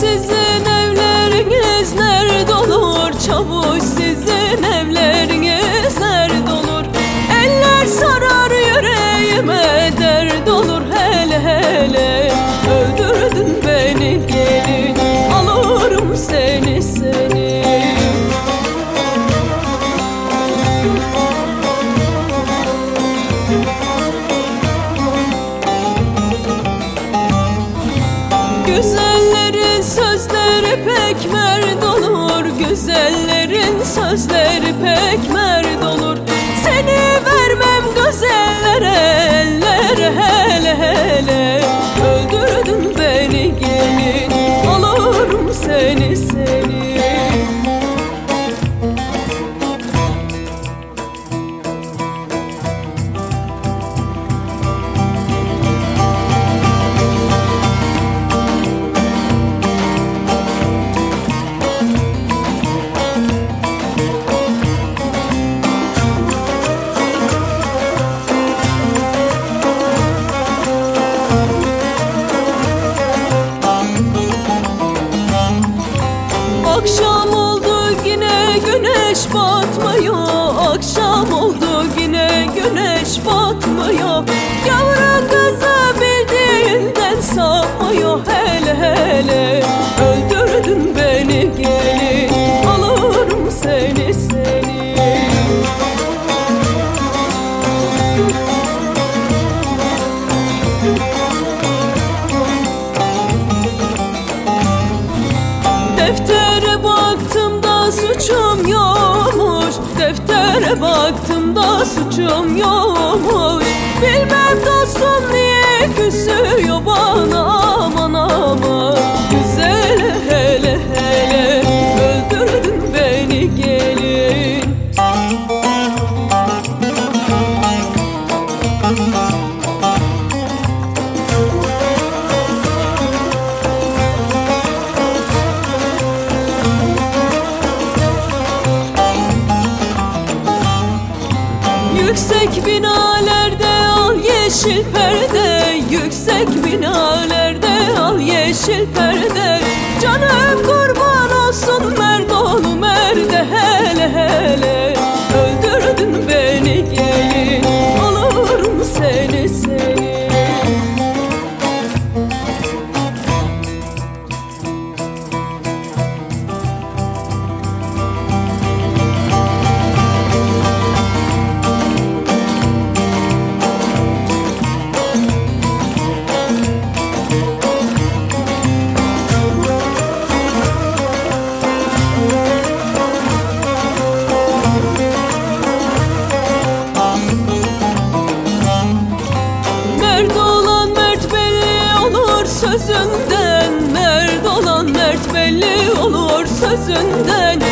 sizin evleriniz nerede olur? Çavuş sizin evleriniz nerede olur? Eller sarar yüreğime dert olur hele hele. Öldürdün beni gelin, alırım seni seni. Güzellerin sözleri pek merd olur, güzellerin sözleri pek merd olur. Seni vermem güzellere, ellere hele hele. Öldürdün beni gelin, alırım seni seni. Akşam oldu yine güneş batmıyor, akşam oldu yine güneş batmıyor. Yavru kızı bildiğinden sapmıyor hele hele. Öldürdün beni gelin, alırım seni seni. Deftere baktım da suçum yokmuş, deftere baktım da suçum yokmuş. Bilmem dostum niye küsüyor bana, aman aman. Güzel hele hele, öldürdün beni gelin. Yüksek binalerde al yeşil perde, yüksek binalerde al yeşil perde. Canım kurban olsun merd oğlu merde hele hele. Öldürdün beni gelin, alırım seni seni. Sözünden, merd olan mert belli olur sözünden.